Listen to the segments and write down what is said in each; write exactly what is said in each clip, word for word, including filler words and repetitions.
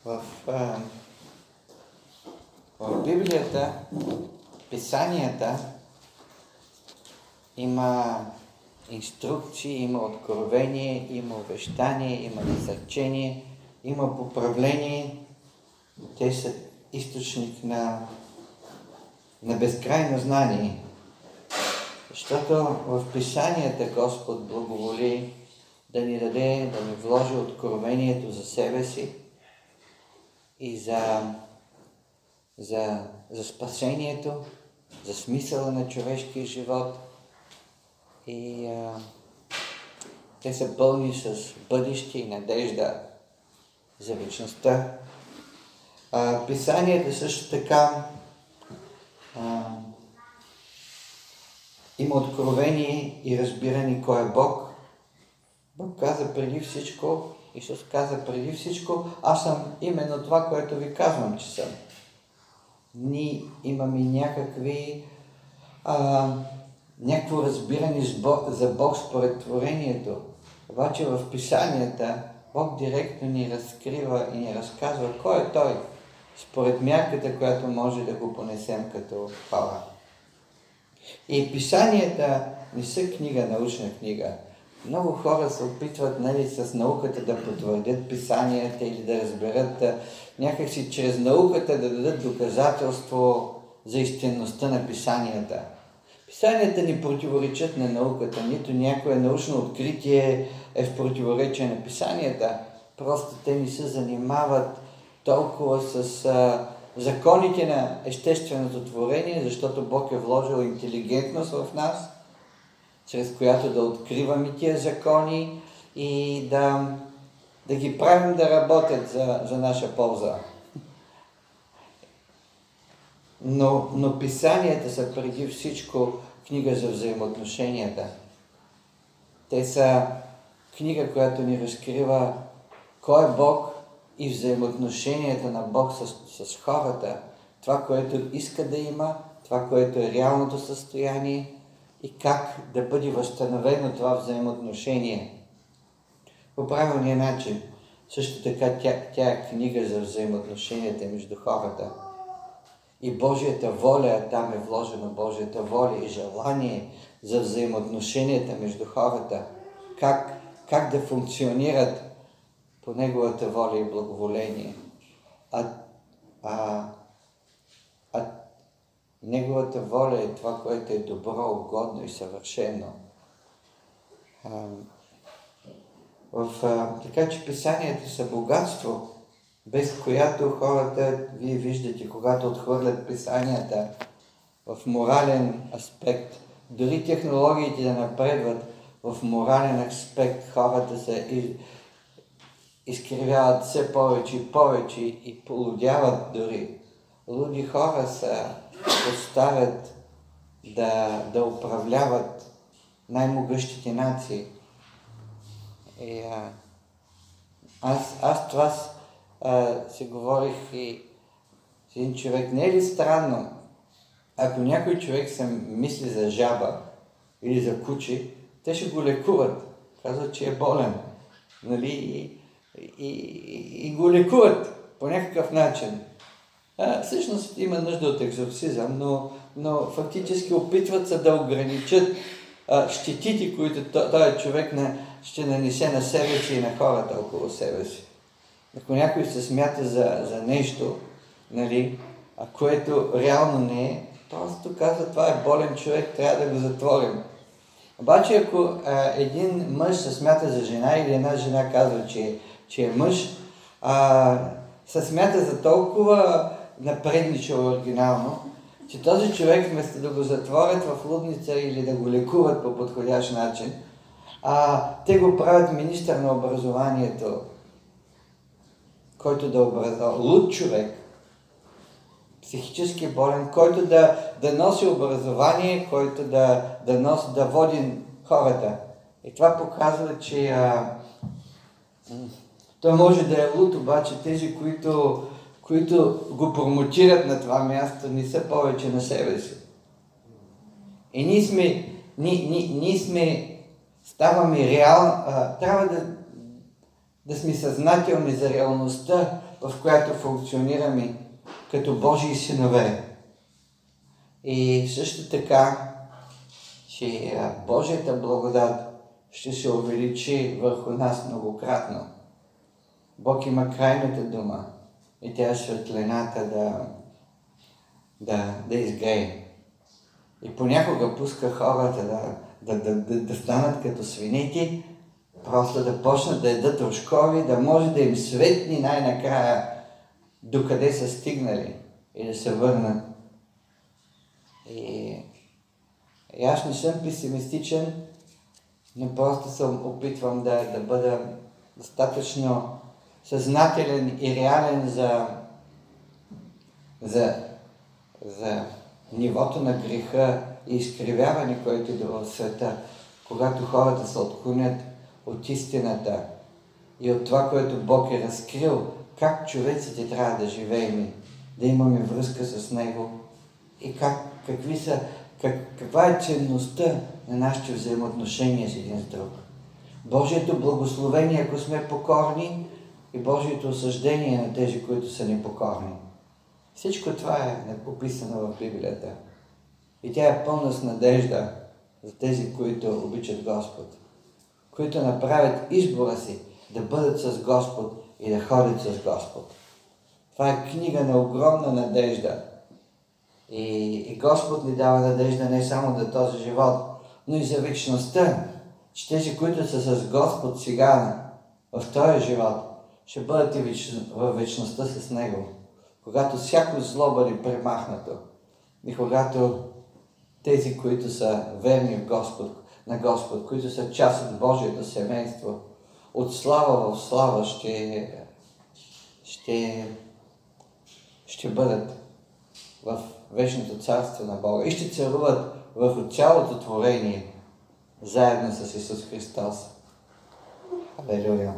В, а, в Библията, писанията, има инструкции, има откровение, има увещание, има насърчение, има поправление. Те са източник на, на безкрайно знание. Защото в писанията Господ благоволи да ни даде, да ни вложи откровението за себе си и за, за, за спасението, за смисъла на човешкия живот. И а, те са пълни с бъдеще и надежда за вечността. А, писанията също така а, има откровение и разбиране кой е Бог. Бог каза преди всичко, Исус каза преди всичко, аз съм именно това, което ви казвам, че съм. Ние имаме някакви а, някакво разбиране за Бог според творението. Обаче в писанията Бог директно ни разкрива и ни разказва кой е Той, според мярката, която може да го понесем като хора. И писанията не са книга, научна книга. Много хора се опитват, нали, с науката да потвърдят писанията или да разберат някакси чрез науката да дадат доказателство за истинността на писанията. Писанията ни противоречат на науката, нито някое научно откритие е в противоречие на писанията. Просто те ни се занимават толкова с а, законите на естественото творение, защото Бог е вложил интелигентност в нас, чрез която да откриваме тия закони и да, да ги правим да работят за, за наша полза. Но, но писанията са преди всичко книга за взаимоотношенията. Те са книга, която ни разкрива кой е Бог и взаимоотношенията на Бог с, с хората. Това, което иска да има, това, което е реалното състояние и как да бъде възстановено това взаимоотношение по правилния начин. Също така тя, тя е книга за взаимоотношенията между хората. И Божията воля, там е вложена Божията воля и желание за взаимоотношенията между хората. Как, как да функционират по Неговата воля и благоволение. А, а, а Неговата воля е това, което е добро, угодно и съвършено. А, в, а, така че писанията са богатство, без която хората, вие виждате, когато отхвърлят писанията в морален аспект, дори технологиите да напредват в морален аспект, хората се изкривяват все повече и повече и полудяват дори. Луди хора се поставят да, да управляват най-могъщите нации. И, а, аз, аз това Uh, си говорих и с един човек. Не е ли странно, ако някой човек се мисли за жаба или за куче, те ще го лекуват. Казват, че е болен. Нали? И, и, и, и го лекуват по някакъв начин. А, всъщност има нужда от екзорцизъм, но, но фактически опитват се да ограничат а, щетите, които този човек на, ще нанесе на себе си и на хората около себе си. Ако някой се смята за, за нещо, нали, а което реално не е, просто казва, това е болен човек, трябва да го затворим. Обаче, ако а, един мъж се смята за жена или една жена казва, че, че е мъж, а, се смята за толкова напредничаво оригинално, че този човек вместо да го затворят в лудница или да го лекуват по подходящ начин, а, те го правят министър на образованието, който да образува, луд човек, психически болен, който да, да носи образование, който да, да носи, да води хората. И това показва, че а, той може да е луд, обаче тези, които, които го промотират на това място, не са повече на себе си. И ние сме, ние, ние, ние сме ставаме реално, а, трябва да да сме съзнателни за реалността, в която функционираме като Божии синове. И също така, че Божията благодат ще се увеличи върху нас многократно. Бог има крайната дума и тя е светлината да, да, да изгрее. И понякога пуска хората да, да, да, да, да станат като свиники, просто да почнат да едат рожкови, да може да им светни най-накрая докъде са стигнали и да се върнат. И, и аз не съм песимистичен, но просто съм опитвам да, да бъда достатъчно съзнателен и реален за, за, за нивото на греха и изкривяване, което идва в света, когато хората се отклонят от истината и от това, което Бог е разкрил, как човеците трябва да живеем, да имаме връзка с Него и как, какви са, как, каква е ценността на нашите взаимоотношения с един с друг. Божието благословение, ако сме покорни, и Божието осъждение на тези, които са непокорни. Всичко това е описано в Библията. И тя е пълна с надежда за тези, които обичат Господ, които направят избора си да бъдат с Господ и да ходят с Господ. Това е книга на огромна надежда. И, и Господ ни дава надежда не само за този живот, но и за вечността, че тези, които са с Господ сега в този живот, ще бъдат и в вечността с Него, когато всяко зло бъде премахнато и когато тези, които са верни в Господ, на Господ, които са част от Божието семейство, от слава в слава ще, ще, ще бъдат в вечното царство на Бога и ще царуват върху цялото творение заедно с Исус Христос. Алелуя!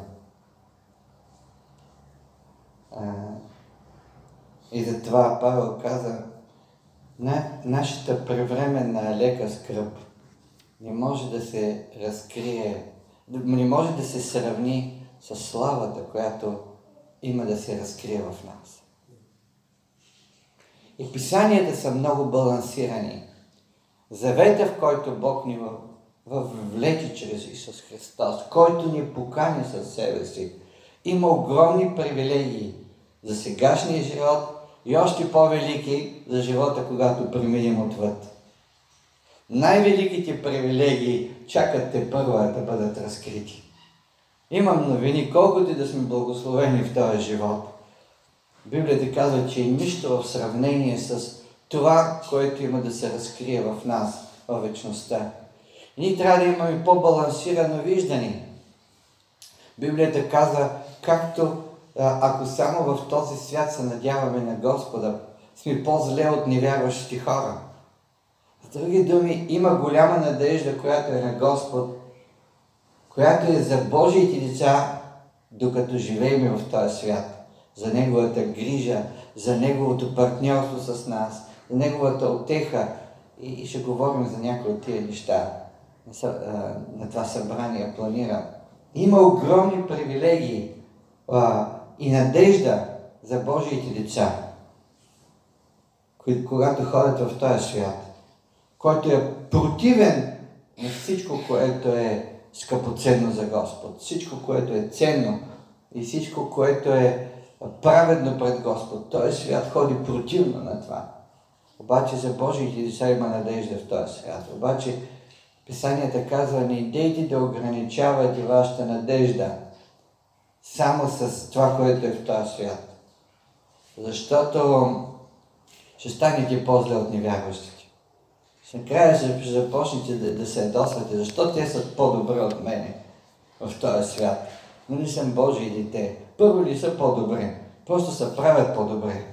И затова Павел каза, на нашата превременна лека скръб не може да се разкрие, не може да се сравни с славата, която има да се разкрие в нас. И писанията са много балансирани. Завета, в който Бог ни въвлече чрез Исус Христос, който ни покани със себе си, има огромни привилегии за сегашния живот и още по-велики за живота, когато преминем отвъд. Най-великите привилегии чакат те първа да бъдат разкрити. Имам новини, колкото и да сме благословени в този живот. Библията казва, че нищо в сравнение с това, което има да се разкрие в нас, в вечността. И ние трябва да имаме по-балансирано виждане. Библията казва, както ако само в този свят се надяваме на Господа, сме по-зле от невярващите хора. С други думи, има голяма надежда, която е на Господ, която е за Божиите деца, докато живеем в този свят. За Неговата грижа, за Неговото партньорство с нас, за Неговата утеха. И, и ще говорим за някои от тия неща. На, на това събрание планирам. Има огромни привилегии а, и надежда за Божиите деца, когато ходят в този свят, който е противен на всичко, което е скъпоценно за Господ, всичко, което е ценно и всичко, което е праведно пред Господ. Този свят ходи противно на това. Обаче за Божиите деца има надежда в този свят. Обаче Писанията казва, не идейте да ограничавате вашата надежда само с това, което е в този свят. Защото ще станете по-зле от невярващите. Накрая ще започнете да, да се ядосвате, защо те са по-добри от мене в този свят. Но не съм Божие дете. Първо ли са по-добри? Просто се правят по-добре.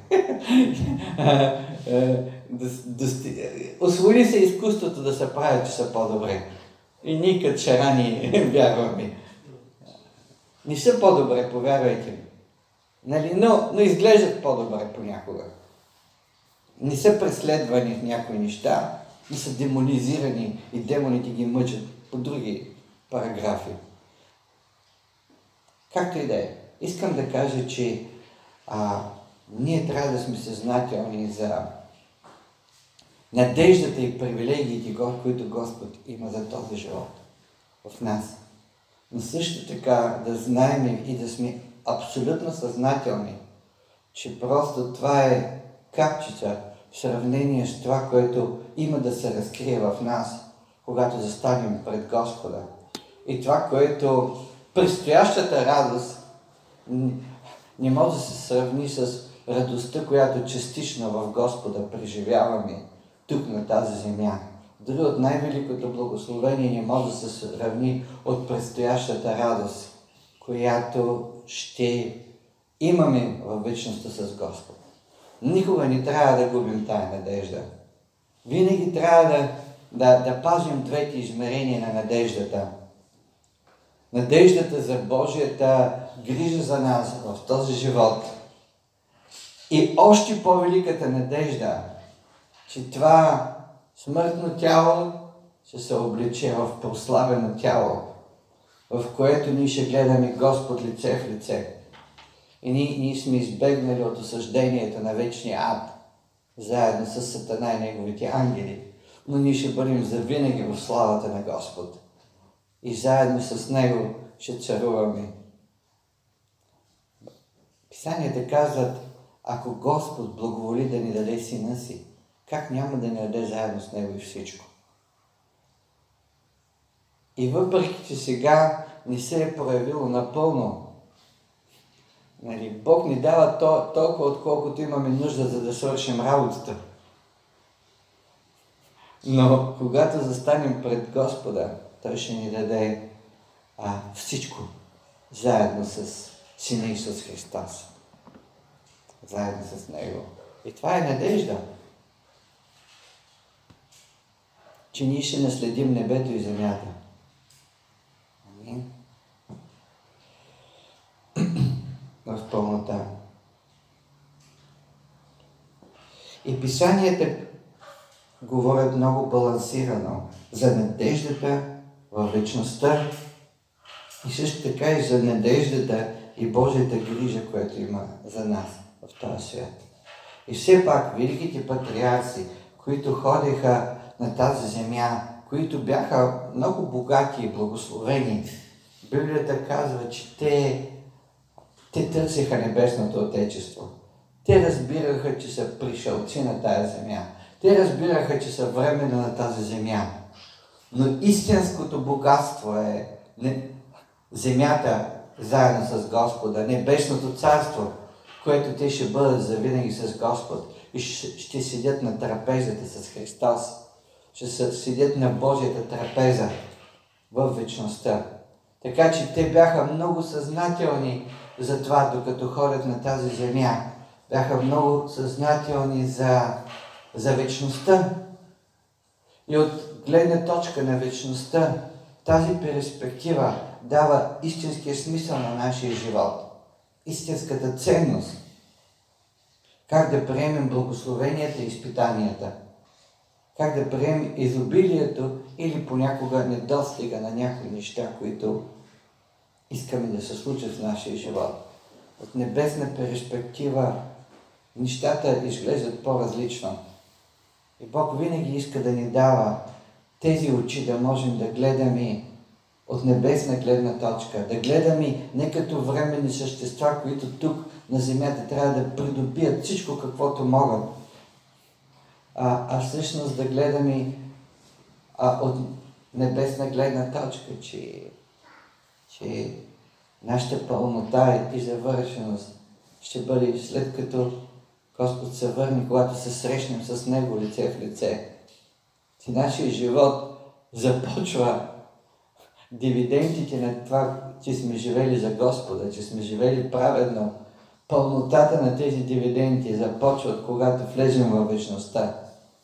Освои се изкуството да се правят, че са по-добре. И ние като шарани вярваме. Не са по-добре, повярвайте ми. Нали? Но, но изглеждат по-добре понякога. Не са преследвани в някои неща, не са демонизирани и демоните ги мъчат по други параграфи. Както и да е. Искам да кажа, че а, ние трябва да сме съзнателни за надеждата и привилегиите, които Господ има за този живот в нас. Но също така да знаем и да сме абсолютно съзнателни, че просто това е капчица в сравнение с това, което има да се разкрие в нас, когато застанем пред Господа. И това, което предстоящата радост не може да се сравни с радостта, която частично в Господа преживяваме тук на тази земя. Дори от най-великото благословение не може да се сравни от предстоящата радост, която ще имаме във вечността с Господ. Никога не трябва да губим тая надежда. Винаги трябва да, да, да пазим двете измерения на надеждата. Надеждата за Божията грижа за нас в този живот. И още по-великата надежда, че това смъртно тяло ще се облече в прославено тяло, в което ние ще гледаме Господ лице в лице. И ние, ние сме избегнали от осъждението на вечния ад, заедно с Сатана и неговите ангели. Но ние ще бъдем завинаги в славата на Господ. И заедно с Него ще царуваме. Писанията казват, ако Господ благоволи да ни даде Сина си, как няма да ни даде заедно с Него и всичко? И въпреки, че сега не се е проявило напълно, нали, Бог ни дава то, толкова, отколкото имаме нужда, за да свършим работата. Но когато застанем пред Господа, Той ще ни даде а, всичко, заедно с Сина Исус Христос. Заедно с Него. И това е надежда, че ние ще наследим небето и земята. Амин. В пълнота. И писанията говорят много балансирано за надеждата във вечността и също така и за надеждата и Божията грижа, която има за нас в този свят. И все пак великите патриарси, които ходеха на тази земя, които бяха много богати и благословени, Библията казва, че те, те търсиха небесното отечество. Те разбираха, че са пришълци на тази земя. Те разбираха, че са временно на тази земя. Но истинското богатство е не, земята заедно с Господа, небесното царство, което те ще бъдат завинаги с Господ и ще, ще седят на трапезата с Христос. Ще седят на Божията трапеза в вечността. Така че те бяха много съзнателни за това, докато ходят на тази земя. Бяха много съзнателни за, за вечността. И от гледна точка на вечността, тази перспектива дава истинския смисъл на нашия живот. Истинската ценност. Как да приемем благословенията и изпитанията. Как да приемем изобилието или понякога недостига на някои неща, които искаме да се случат в нашия живот. От небесна перспектива нещата изглеждат по-различно. И Бог винаги иска да ни дава тези очи, да можем да гледаме от небесна гледна точка, да гледаме не като временни същества, които тук на земята трябва да придобият всичко, каквото могат, а, а всъщност да гледаме а, от небесна гледна точка, че, че нашата пълнота и завършеност ще бъде след като Господ се върне, когато се срещнем с Него лице в лице. Че нашия живот започва дивидендите на това, че сме живели за Господа, че сме живели праведно. Пълнотата на тези дивиденти започват, когато влезем във вечността.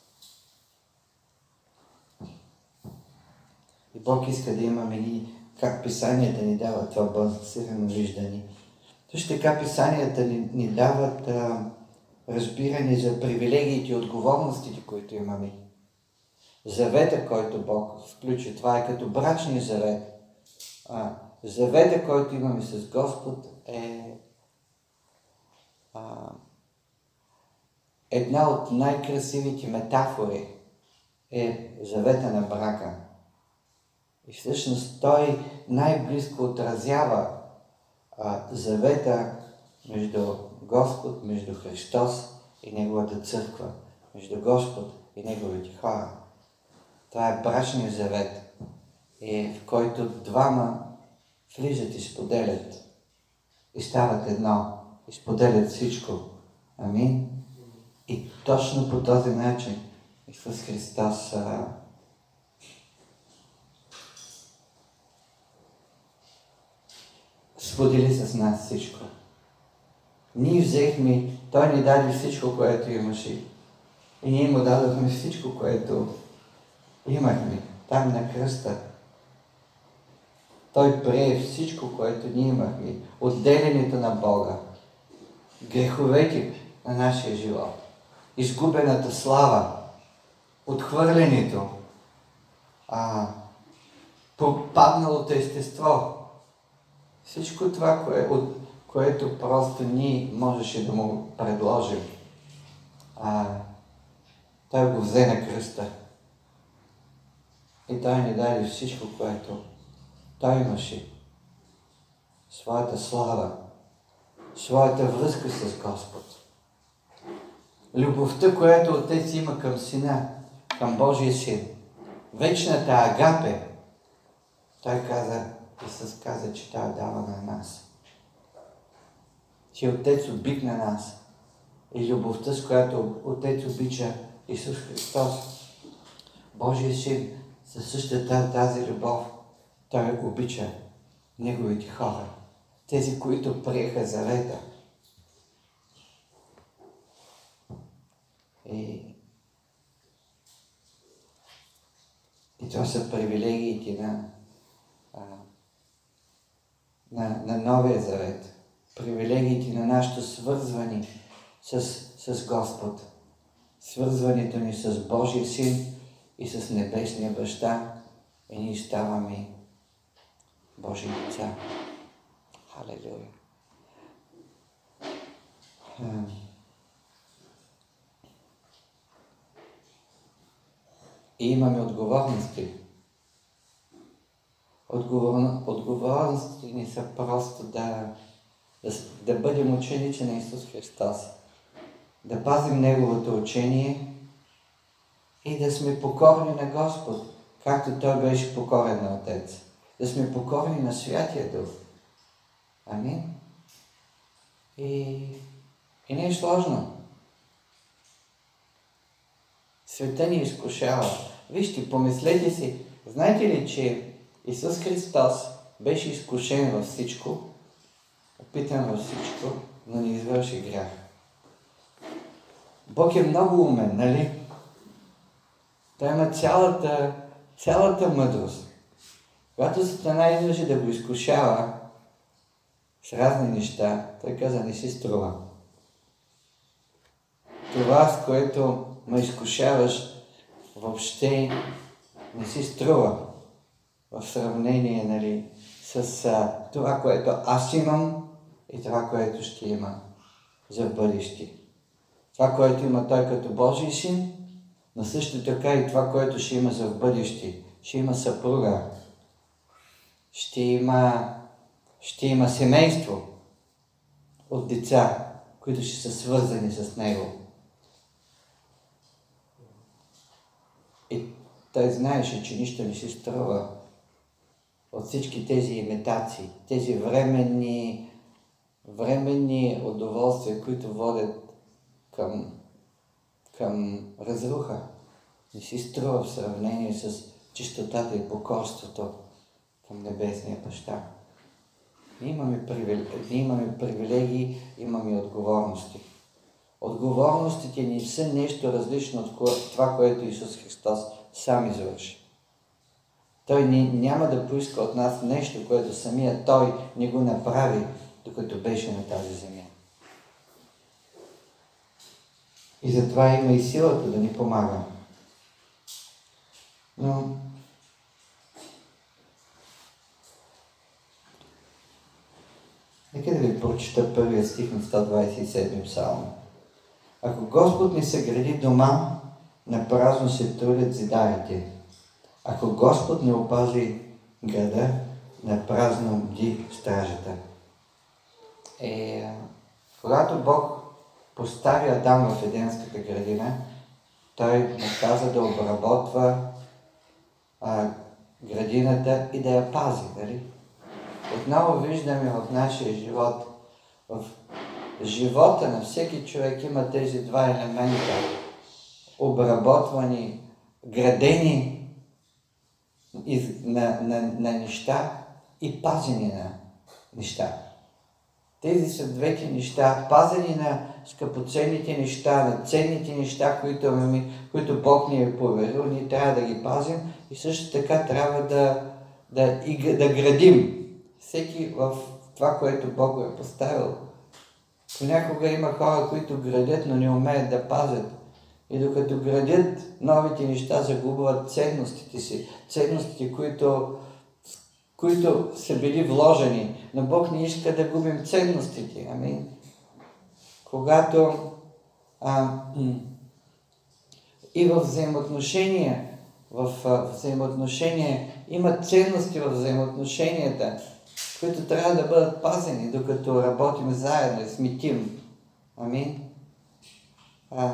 И Бог иска да имаме и как писанията ни дават това балансирано виждане. Също така писанията ни, ни дават а, разбиране за привилегиите и отговорностите, които имаме. Завета, който Бог включи, това е като брачния завет. А, завета, който имаме с Господ, е а, една от най-красивите метафори е завета на брака. И всъщност той най-близко отразява а, завета между Господ, между Христос и Неговата църква, между Господ и Неговите хора. Това е брачният завет, и в който двама влизат и споделят, и стават едно, и споделят всичко. Амин. И точно по този начин Исус Христос а, сподели с нас всичко. Ние взехме, Той ни даде всичко, което имаше. И ние му дадохме всичко, което имахме там на кръста. Той прие всичко, което ние имахме. Отделянето на Бога, греховете на нашия живот, изгубената слава, отхвърлянето, а, пропадналото естество. Всичко това, кое, от което просто ние можеше да му предложим. А, той го взе на кръста. И той ни даде всичко, което той имаше. Своята слава, своята връзка с Господ. Любовта, която Отец има към Сина, към Божия Син. Вечната агапе. Той каза, Исус каза, че Той дава на нас. Че Отец обикна нас. И любовта, с която Отец обича Исус Христос, Божия Син, със същата тази любов, Той обича Неговите хора. Тези, които приеха завета. И, и това са привилегиите на, а, на, на новия завет. Привилегиите на нашето свързване с, с Господ. Свързването ни с Божия Син и с Небесния Баща. И ние ставаме Божии деца. Халелуя. И имаме отговорности. Отговор... Отговорностите ни са просто да, да, да бъдем ученици на Исус Христос. Да пазим Неговото учение и да сме покорни на Господ, както Той беше покорен на Отец. Да сме покорни на Святия Дух. Амин. И, и не е сложно. Света ни изкушава. Вижте, помислете си, знаете ли, че Исус Христос беше изкушен във всичко, опитан във всичко, но не извърши грях. Бог е много умен, нали? Той има цялата, цялата мъдрост. Когато Сатана идваше да го изкушава с разни неща, той каза, не си струва. Това, с което ме изкушаваш, въобще не си струва в сравнение, нали, с а, това, което аз имам и това, което ще има за бъдеще. Това, което има Той като Божий Син, но също така и това, което ще има за бъдеще. Ще има съпруга, ще има, ще има семейство от деца, които ще са свързани с Него. И той знаеше, че нищо не се струва от всички тези имитации, тези временни, временни удоволствия, които водят към, към разруха. Не си струва в сравнение с чистотата и покорството към Небесния Баща. Ние имаме, привилегии, ние имаме привилегии, имаме отговорности. Отговорностите ни са нещо различно от това, което Исус Христос сам извърши. Той ни, няма да поиска от нас нещо, което самия Той не го направи, докато беше на тази земя. И затова има и силата да ни помага. Но Нека ви прочита първия стих на сто двадесет и седми псалм. Ако Господ не съгради дома, напразно се трудят зидарите. Ако Господ не опази града, напразно бди стражата. Е, когато Бог постави Адам в Еденската градина, той му каза да обработва а, градината и да я пази, нали? Отново виждаме в нашия живот, в живота на всеки човек има тези два елемента. Обработвани, градени из, на, на, на неща и пазени на неща. Тези са двете неща, пазени на скъпоценните неща, на ценните неща, които, ми, които Бог ни е поверил, ние трябва да ги пазим и също така трябва да, да, и, да градим. Всеки в това, което Бог го е поставил. Понякога има хора, които градят, но не умеят да пазят. И докато градят новите неща, загубват ценностите си, ценностите, които, които са били вложени. Но Бог не иска да губим ценностите. Амин. Когато а, и в взаимоотношения, в взаимоотношения има ценности в взаимоотношенията, които трябва да бъдат пазени, докато работим заедно и сме тим. Амин. А,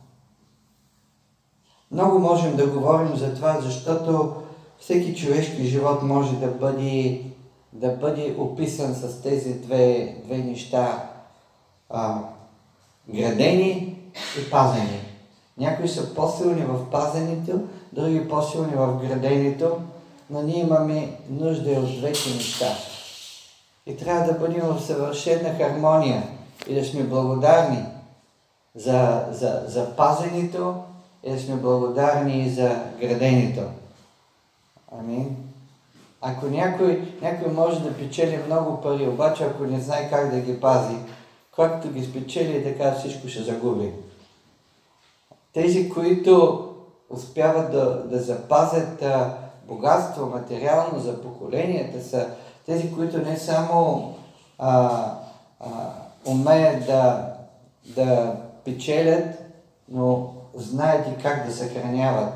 много можем да говорим за това, защото всеки човешки живот може да бъде, да бъде описан с тези две, две неща. А, градени и пазени. Някои са по-силни в пазенето, други по-силни в граденето, но ние имаме нужда от двете неща. И трябва да бъдем в съвършена хармония и да сме благодарни за, за, за пазенето и да сме благодарни за граденето. Амин. Ако някой, някой може да печели много пари, обаче ако не знае как да ги пази, както ги спечели, така всичко ще загуби. Тези, които успяват да, да запазят а, богатство материално за поколенията, са тези, които не само а, а, умеят да, да печелят, но знаят и как да съхраняват.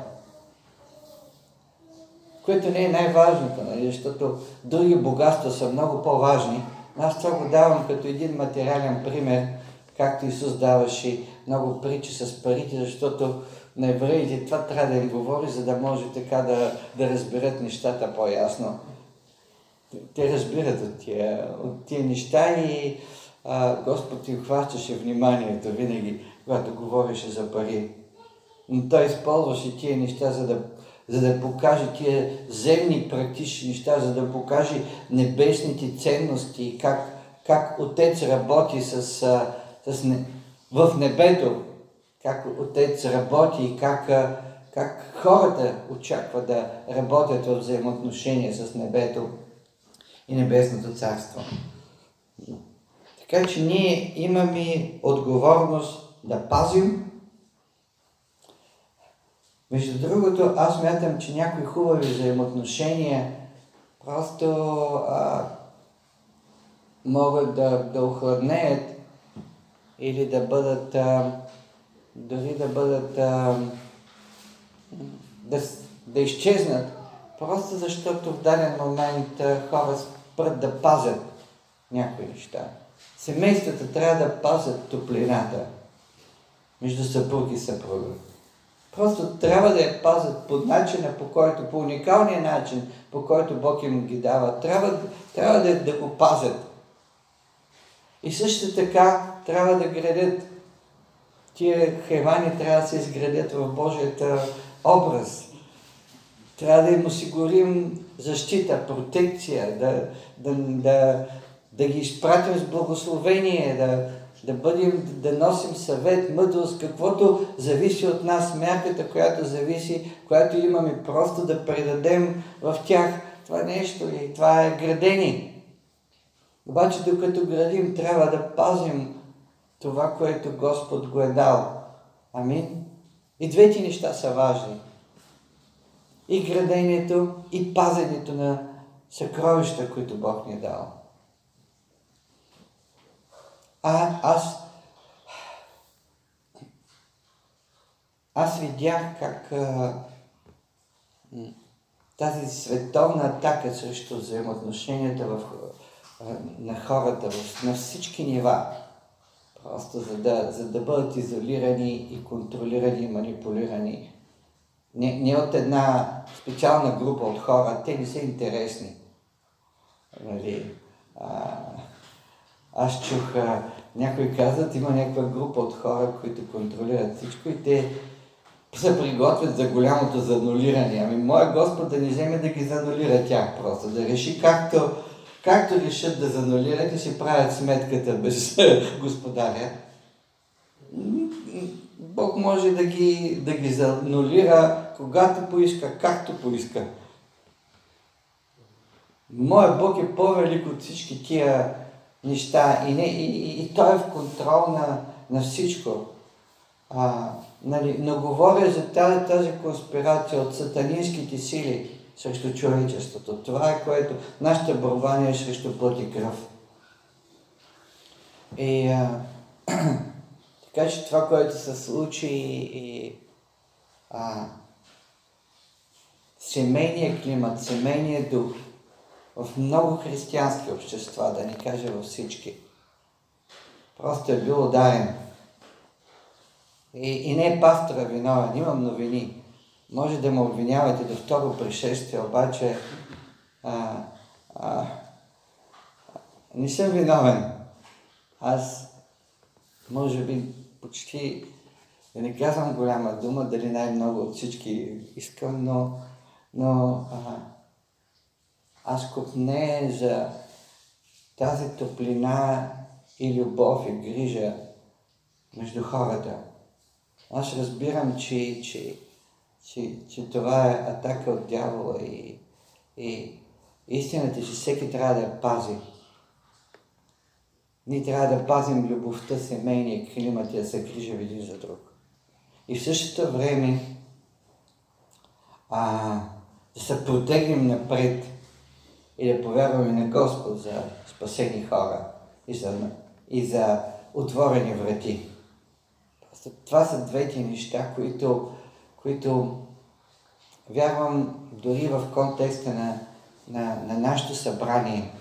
Което не е най-важното, нали? Защото други богатства са много по-важни. Аз това го давам като един материален пример, както Исус даваше много притчи с парите, защото на евреите това трябва да им говори, за да може така да, да разберат нещата по-ясно. Те разбират от тия, от тия неща и а, Господ им хващаше вниманието винаги, когато говореше за пари. Но Той използваше тия неща, за да, за да покаже тия земни практични неща, за да покаже небесните ценности, как, как Отец работи с, с не, в небето, как Отец работи и как, как хората очакват да работят в взаимоотношения с небето и небесното царство. Така че ние имаме отговорност да пазим. Между другото, аз мятам, че някои хубави взаимоотношения просто а, могат да, да охладнеят или да бъдат, а, дори да бъдат, а, да, да изчезнат, просто защото в даден момент а, хора спрат да пазят някои неща. Семействата трябва да пазят топлината между съпруг и съпруга. Просто трябва да я пазят по начина, по който, по уникалния начин, по който Бог им ги дава. Трябва, трябва да, да го пазят. И също така трябва да градят. Тия хайвани трябва да се изградят в Божията образ. Трябва да им осигурим защита, протекция, да, да, да, да ги изпратим с благословение, да, да бъдем, да носим съвет, мъдрост, каквото зависи от нас, мярката, която зависи, която имаме, просто да предадем в тях това нещо и това е градение. Обаче докато градим, трябва да пазим това, което Господ го е дал. Амин. И двете неща са важни. И градението, и пазенето на съкровища, които Бог ни е дал. А, аз аз видях как а, тази световна атака срещу взаимоотношенията в, а, на хората в, на всички нива, просто за да, за да бъдат изолирани и контролирани и манипулирани. Не, не от една специална група от хора, те не са интересни. Нали? А, аз чух, а, някой казват, има някаква група от хора, които контролират всичко и те се приготвят за голямото занулиране. Ами моя Господ да не вземе да ги занулира тях просто, да реши както, както решат да занулират и си правят сметката без Господаря. Бог може да ги, да ги занулира когато поиска, както поиска. Моя Бог е по-велик от всички тия неща и, не, и, и, и Той е в контрол на, на всичко. А, нали, но говоря за тази, тази конспирация от сатанинските сили срещу човечеството. Това е което нашата борба не е срещу плът и кръв. И а, така че това, което се случи и а, семейния климат, семейния дух в много християнски общества, да не кажа във всички, просто е бил ударен. И, и не е пастора виновен, имам новини. Може да ме обвинявате до второ пришествие, обаче а, а, не съм виновен. Аз, може би, почти, да не казвам голяма дума, дали най-много от всички искам, но, но а, аз копне за тази топлина и любов и грижа между хората. Аз разбирам, че, че, че, че това е атака от дявола и, и истината, че всеки трябва да я пази. Ние трябва да пазим любовта, семейния климат и да се грижим един за друг. И в същото време а, да се протегнем напред и да повярваме на Господ за спасени хора и за, и за отворени врати. Това са двете неща, които, които вярвам дори в контекста на, на, на нашето събрание.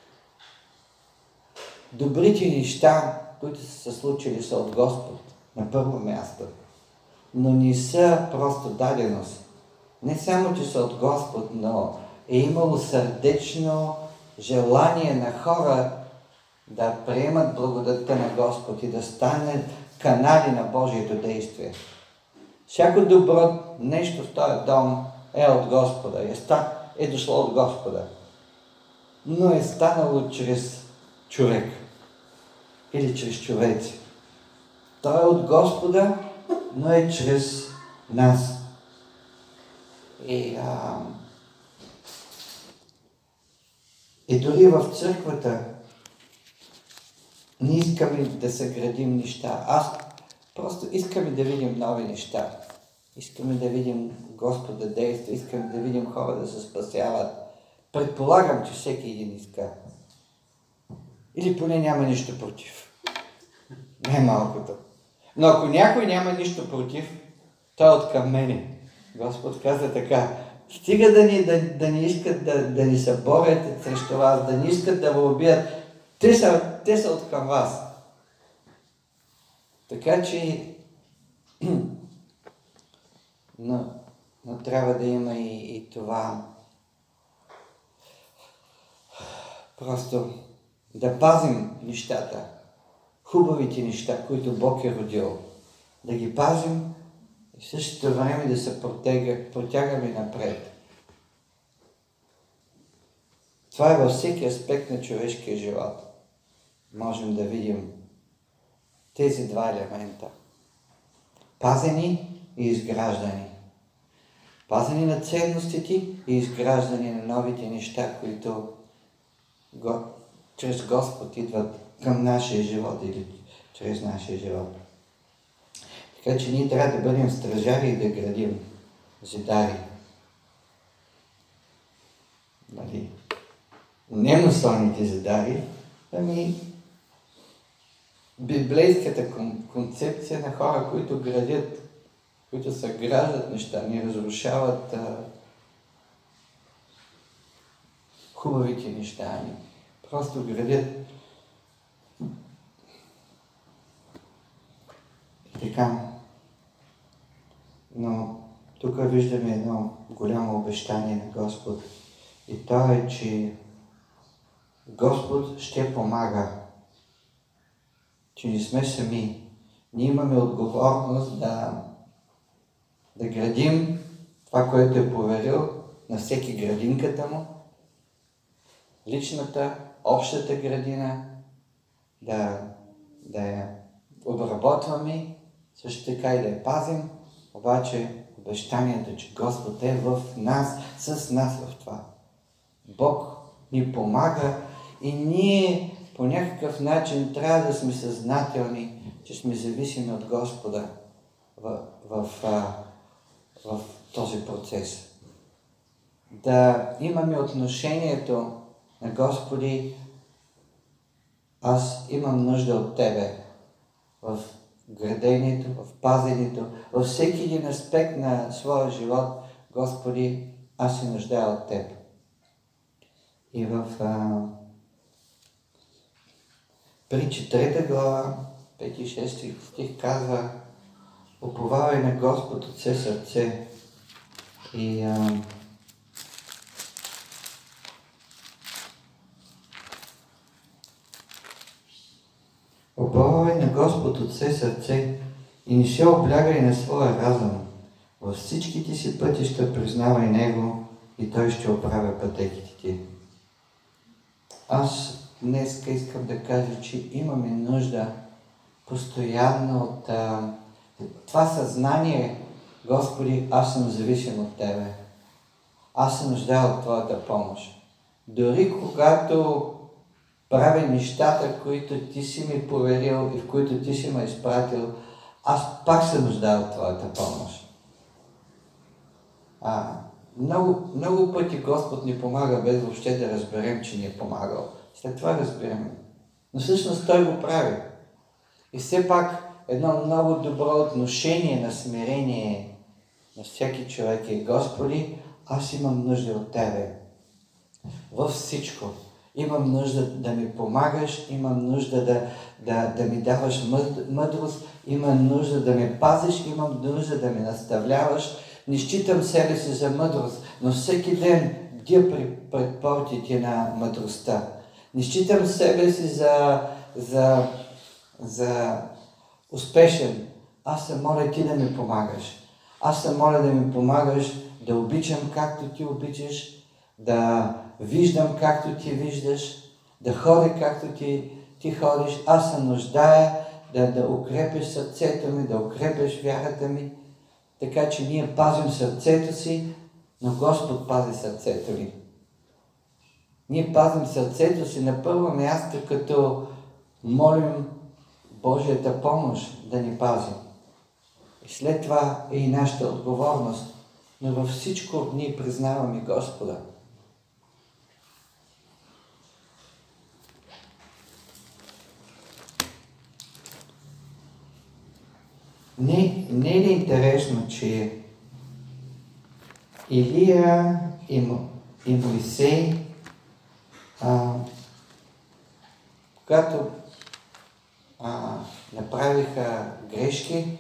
Добрите неща, които са се случили, са от Господ на първо място, но не са просто даденост. Не само, че са от Господ, но е имало сърдечно желание на хора да приемат благодатта на Господ и да станат канали на Божието действие. Всяко добро нещо в този дом е от Господа, е, ста, е дошло от Господа, но е станало чрез човек или чрез човеци. То е от Господа, но е чрез нас. И, а, и дори в църквата не искаме да съградим неща. Аз просто искаме да видим нови неща. Искаме да видим Господа действа, искаме да видим хора да се спасяват. Предполагам, че всеки един иска. Или поне няма нищо против. Най-малкото. Но ако някой няма нищо против, той е от към мене. Господ каза така: стига да ни, да, да ни искат да, да ни се борят срещу вас, да ни искат да го убият, те са, те са от към вас. Така че но, но трябва да има и, и това. Просто да пазим нещата, хубавите неща, които Бог е родил. Да ги пазим и в същото време да се протега, протягаме напред. Това е във всеки аспект на човешкия живот. Можем да видим тези два елемента. Пазени и изграждани. Пазени на ценностите и изграждани на новите неща, които го, чрез Господ идват към нашия живот или чрез нашия живот. Така че ние трябва да бъдем стражари и да градим зидари. Нали? Не масоните зидари, ами библейската концепция на хора, които градят, които съграждат неща, не разрушават а, хубавите неща, ни просто градят. И така. Но тук виждаме едно голямо обещание на Господ. И то е, че Господ ще помага. Че не сме сами. Ние имаме отговорност да, да градим това, което е поверил на всеки градинката му. Личната, общата градина. Да, да я обработваме, също така и да я пазим. Обаче обещанието, че Господ е в нас, с нас в това. Бог ни помага и ние по някакъв начин трябва да сме съзнателни, че сме зависими от Господа в, в, в, в този процес. Да имаме отношението на Господи, аз имам нужда от Тебе в градението, в пазенето, във всеки един аспект на своя живот. Господи, аз се нуждая от Теб. И в а, Притчи трета глава, пети и шести стих казва: уповавай на Господ от все сърце. И а, уповавай на Господ от все сърце и не се облягай на своя разум. Във всичките си пътища признавай Него и Той ще оправя пътеките ти. Аз днес искам да кажа, че имаме нужда постоянно от а, това съзнание: Господи, аз съм зависим от Тебе. Аз се нуждая от Твоята помощ. Дори когато правя нещата, които Ти си ми поверил и в които Ти си ме изпратил, аз пак се нуждая от Твоята помощ. А, много, много пъти Господ ни помага без въобще да разберем, че ни е помагал. След това разбираме. Но всъщност Той го прави. И все пак едно много добро отношение на смирение на всеки човек е: Господи, аз имам нужда от Тебе. Във всичко. Имам нужда да ми помагаш, имам нужда да, да, да ми даваш мъдрост, имам нужда да ме пазиш, имам нужда да ме наставляваш. Не считам себе си за мъдрост, но всеки ден бдя пред портите на мъдростта. Не считам себе си за, за, за успешен. Аз се моля Ти да ми помагаш. Аз се моля да ми помагаш да обичам както Ти обичаш, да виждам както Ти виждаш, да ходя както Ти, ти ходиш. Аз се нуждая да, да укрепиш сърцето ми, да укрепиш вярата ми, така че ние пазим сърцето си, но Господ пази сърцето ни. Ние пазим сърцето си на първо място, като молим Божията помощ да ни пази. И след това е и нашата отговорност, но във всичко ние признаваме Господа. Не, не е ли интересно, че Илия и, Мо, и Моисей, а, когато а, направиха грешки,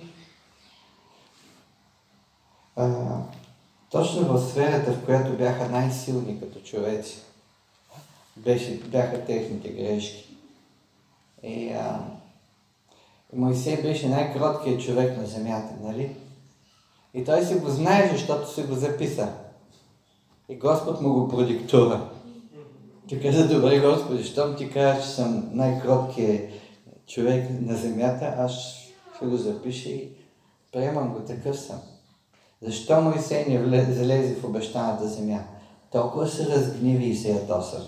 а, точно в сферата, в която бяха най-силни като човеци, беше, бяха техните грешки. И а, Моисей беше най-кроткият човек на земята, нали? И той си го знае, защото си го записа. И Господ му го продиктува. Ти каза: добре, Господи, щом ти кажа, че съм най-кроткият човек на земята, аз ще го запиша и приемам го, такъв съм. Защо Моисей не залезе в обещаната земя? Толкова се разгневи и се ядоса.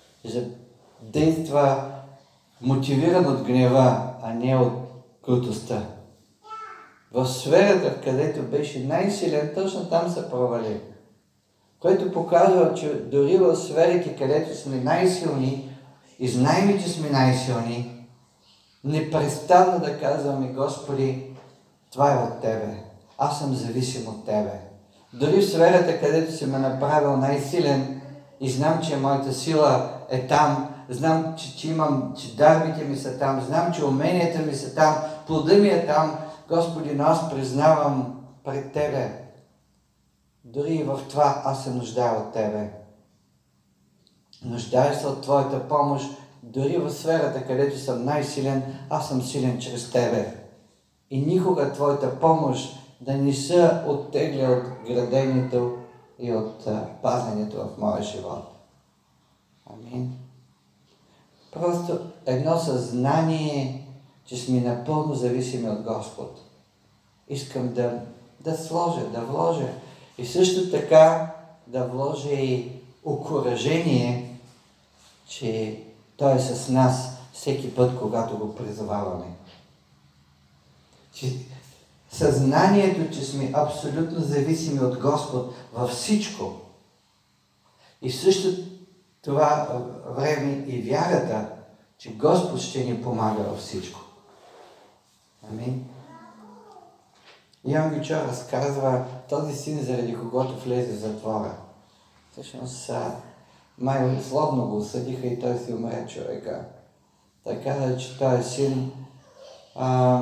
Действа мотивиран от гнева, а не от крутостта. В сферата, където беше най-силен, точно там се провали. Което показва, че дори в сферите, където сме най-силни и знаем, че сме най-силни, непрестанно да казваме: Господи, това е от Тебе. Аз съм зависим от Тебе. Дори в сферата, където си ме направил най-силен и знам, че моята сила е там, знам, че, че имам, че дарбите ми са там, знам, че уменията ми са там, плода ми е там, Господи, но аз признавам пред Тебе. Дори и в това аз се нуждая от Тебе. Нуждая се от Твоята помощ, дори в сферата, където съм най-силен, аз съм силен чрез Тебе. И никога Твоята помощ да не се оттегля от градението и от а, пазенето в моя живот. Амин. Просто едно съзнание, че сме напълно зависими от Господ. Искам да, да сложа, да вложа. И също така да вложа и окуражение, че Той е с нас всеки път, когато го призоваваме. Че съзнанието, че сме абсолютно зависими от Господ във всичко. И също това време и вярата, че Господ ще ни помага във всичко. Амин. Йоан Гичо разказва този син, заради когото влезе в затвора. Всъщност, май условно го осъдиха и той си умре, човека. Той каза, че този син а,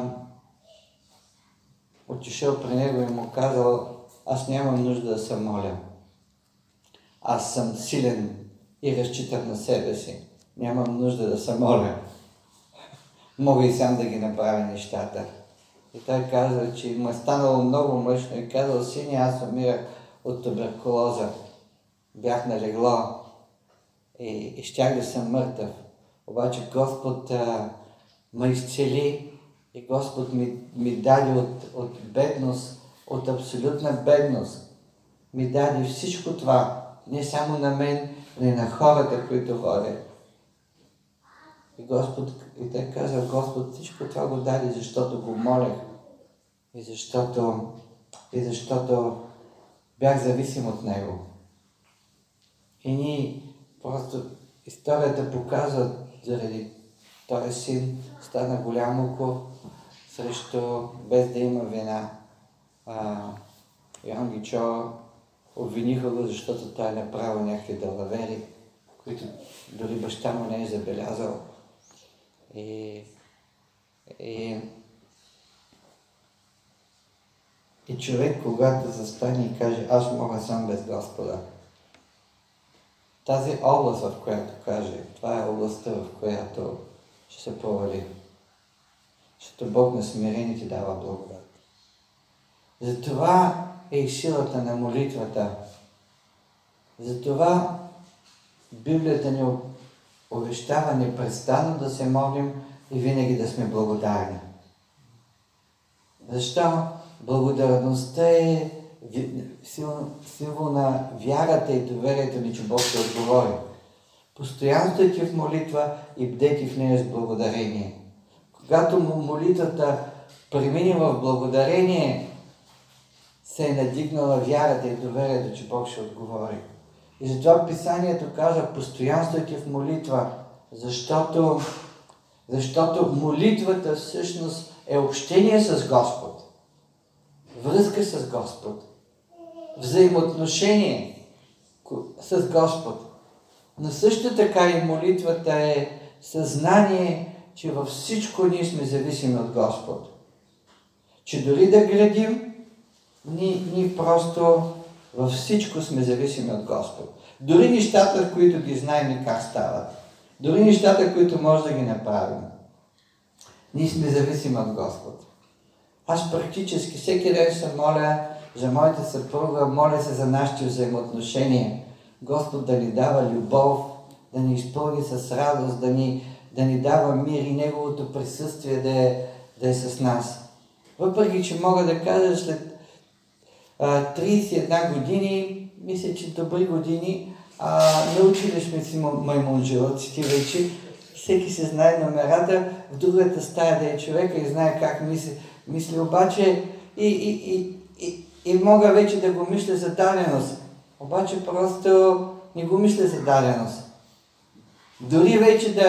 отишъл при него и му казал: аз нямам нужда да се моля. Аз съм силен и разчитам на себе си. Нямам нужда да се моля. Мога и сам да ги направя нещата. И той казва, че му е станало много мъчно и казал: сине, аз умирах от туберкулоза. Бях на легло и, и щях да съм мъртъв. Обаче Господ а, ме изцели и Господ ми, ми даде от, от бедност, от абсолютна бедност. Ми даде всичко това, не само на мен, но и на хората, които водят. И Господ, и той каза: Господ всичко това го даде, защото го молех. И защото, и защото бях зависим от Него. И ние просто историята показва, заради този син стана голям укор срещу, без да има вина. А, Йоан Гичо обвиниха го, защото той е направил някакви далавери, които дори баща му не е забелязал. И, и, и човек, когато застане и каже: аз мога сам без Господа. Тази област, в която каже, това е областта, в която ще се провали. Защото Бог на смирените дава благодат. Затова е и силата на молитвата. Затова Библията ни увещава непрестанно да се молим и винаги да сме благодарни. Защо? Благодарността е символ на вярата и доверието ни, че Бог ще отговори. Постоянно стойте в молитва и бдете в нея с благодарение. Когато молитвата премине в благодарение, се е надигнала вярата и доверието, че Бог ще отговори. И затова Писанието казва: постоянно стойте в молитва, защото, защото молитвата всъщност е общение с Господ. Връзка с Господ. Взаимоотношение с Господ. Но също така и молитвата е съзнание, че във всичко ние сме зависими от Господ. Че дори да градим, ние, ние просто във всичко сме зависими от Господ. Дори нещата, които ги знаем как стават. Дори нещата, които може да ги направим. Ние сме зависими от Господ. Аз практически всеки ден се моля за моята съпруга, моля се за нашите взаимоотношения. Господ да ни дава любов, да ни изпълни с радост, да ни, да ни дава мир и Неговото присъствие да е, да е с нас. Въпреки че мога да кажа, след а, тридесет и една години, мисля, че добри години, а, научили сме си маймунжилъците вече. Всеки се знае номерата, в другата стая да е човека и знае как мисли. Мисли обаче и, и, и, и, и мога вече да го мисля за даденост. Обаче просто не го мисля за даденост. Дори вече да,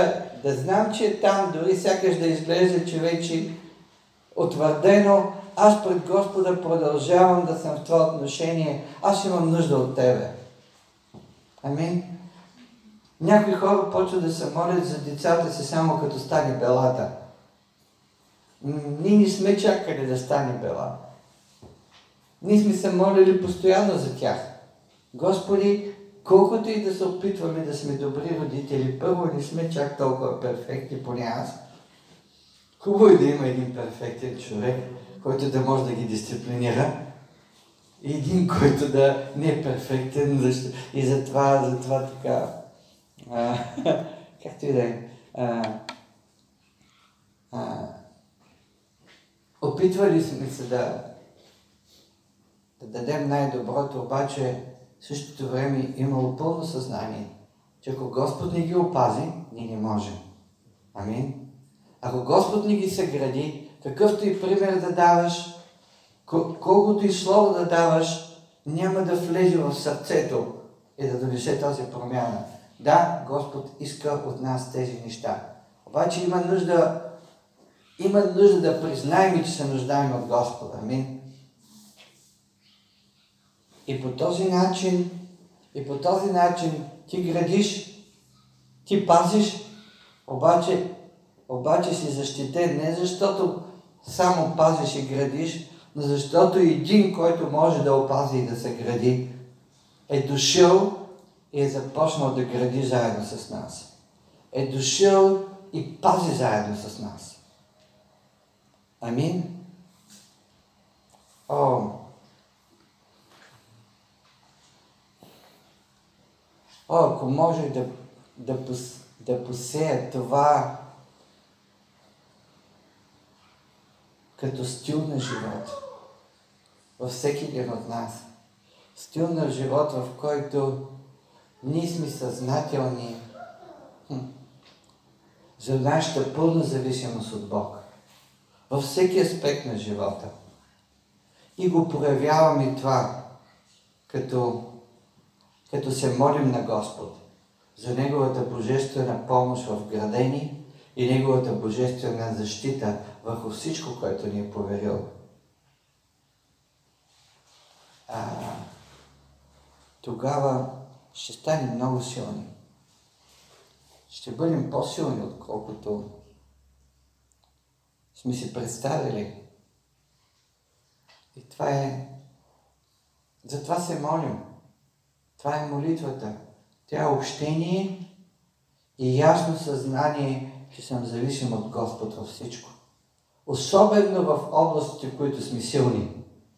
да знам, че е там, дори сякаш да изглежда, че вече утвърдено, аз пред Господа продължавам да съм в това отношение, аз имам нужда от Тебе. Амин. Някои хора почват да се молят за децата си само като стане белата. Ние не сме чакали да стане бела. Ние сме се молили постоянно за тях. Господи, колкото и да се опитваме да сме добри родители, първо не сме чак толкова перфектни, поне аз. Хубаво е да има един перфектен човек, който да може да ги дисциплинира. И един, който да не е перфектен, защо... и затова, затова така, а, както и да е, а, а, опитвали сме се да, да дадем най-доброто, обаче в същото време имало пълно съзнание, че ако Господ ни ги опази, ние не можем. Амин. Ако Господ ни ги съгради, какъвто и пример да даваш, колкото и слово да даваш, няма да влезе в сърцето и да донесе тази промяна. Да, Господ иска от нас тези неща. Обаче има нужда, има нужда да признаем, че се нуждаем от Господа. Амин. И по този начин, и по този начин ти градиш, ти пазиш, обаче, обаче си защитен не защото само пазиш и градиш, но защото един, който може да опази и да се гради, е дошъл и е започнал да гради заедно с нас. Е дошъл и пази заедно с нас. Амин. О! О, ако може да, да, да посея това като стил на живот във всеки един от нас. Стил на живот, в който ние сме съзнателни хм, за нашата пълна зависимост от Бог. Във всеки аспект на живота. И го проявяваме това, като, като се молим на Господ за Неговата божествена помощ в градени и Неговата божествена защита върху всичко, което ни е поверил. А, тогава ще станем много силни. Ще бъдем по-силни, отколкото сме си представили. И това е... Затова се молим. Това е молитвата. Тя е общение и ясно съзнание, че съм зависим от Господ във всичко. Особено в областите, в които сме силни.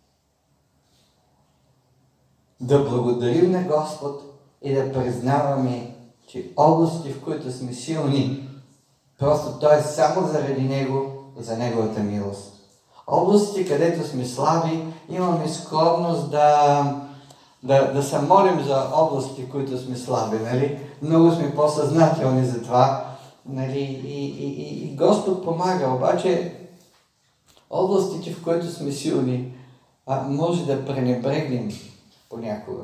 Да благодарим на Господ и да признаваме, че областите, в които сме силни, просто Той е само заради Него и за Неговата милост. Областите, където сме слаби, имаме склонност да, да, да се молим за области, които сме слаби. Нали? Много сме по-съзнателни за това. Нали? И, и, и, и Господ помага. Обаче областите, в които сме силни, а, може да пренебрегнем понякога.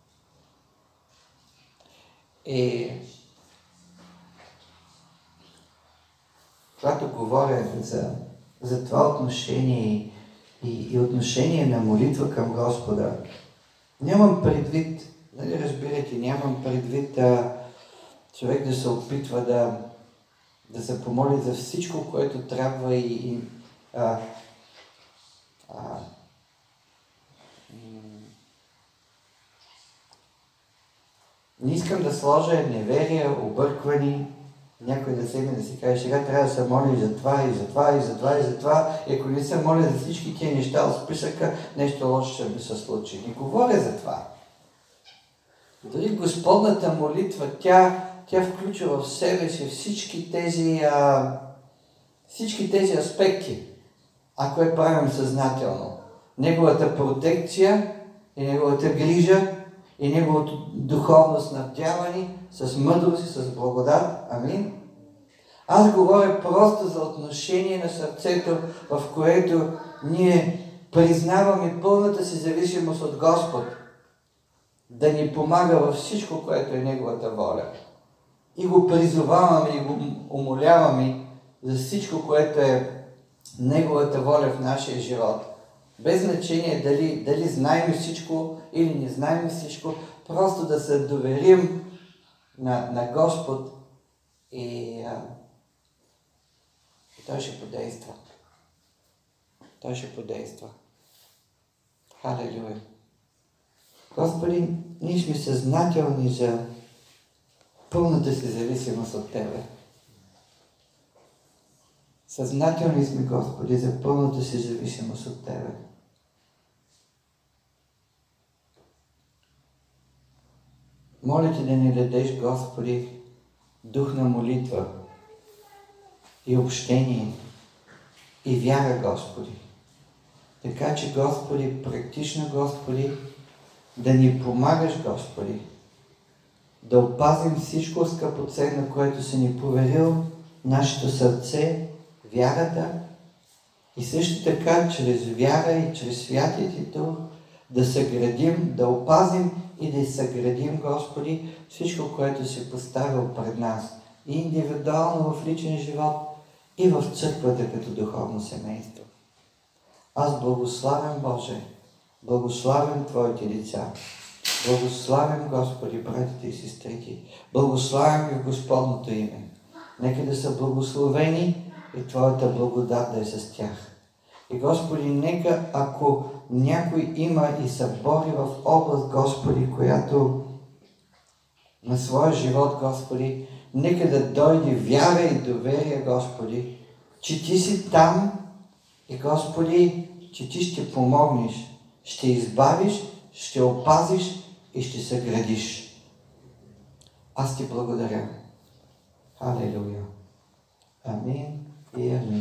И когато говоря за, за това отношение и, и отношение на молитва към Господа, нямам предвид, нали разбирате, нямам предвид а, човек да се опитва да, да се помоли за всичко, което трябва и, и а, а, не искам да сложа неверие, обърквани, някой да седне да си каже, сега трябва да се моли за това и за това и за това и за това. И ако не се моля за всички тия неща от списъка, нещо лошо ще ми се случи. Не говоря за това. Дори Господната молитва, тя, тя включва в себе си всички тези, а, всички тези аспекти, ако я правим съзнателно. Неговата протекция и Неговата грижа и Неговото духовно снабдяване с мъдрост и с благодат. Амин. Аз говоря просто за отношение на сърцето, в което ние признаваме пълната си зависимост от Господ, да ни помага във всичко, което е Неговата воля. и го призоваваме и го умоляваме за всичко, което е Неговата воля в нашия живот. Без значение дали, дали знаем всичко или не знаем всичко, просто да се доверим на, на Господ и, а, и Той ще подейства. Той ще подейства. Халелуя! Господи, ние сме съзнателни за пълната си зависимост от Тебе. Съзнателни сме, Господи, за пълната си зависимост от Тебе. Моля Ти да ни дадеш, Господи, дух на молитва и общение и вяра, Господи. Така че, Господи, практично, Господи, да ни помагаш, Господи, да опазим всичко скъпоценно, което си ни поверил, нашето сърце, вярата, и също така, чрез вяра и чрез Святия Ти Дух, да съградим, да опазим и да съградим, Господи, всичко, което си поставил пред нас, и индивидуално в личен живот, и в църквата като духовно семейство. Аз благославям, Боже, благославям Твоите деца, благославям, Господи, братите и сестрите, благославям ги в Господното име. Нека да са благословени и Твоята благодат да е с тях. И, Господи, нека, ако някой има и се бори в област, Господи, която на своя живот, Господи, нека да дойде вяра и доверие, Господи, че Ти си там и, Господи, че Ти ще помогнеш, ще избавиш, ще опазиш и ще съградиш. Аз Ти благодаря. Алелуя. Амин и амин.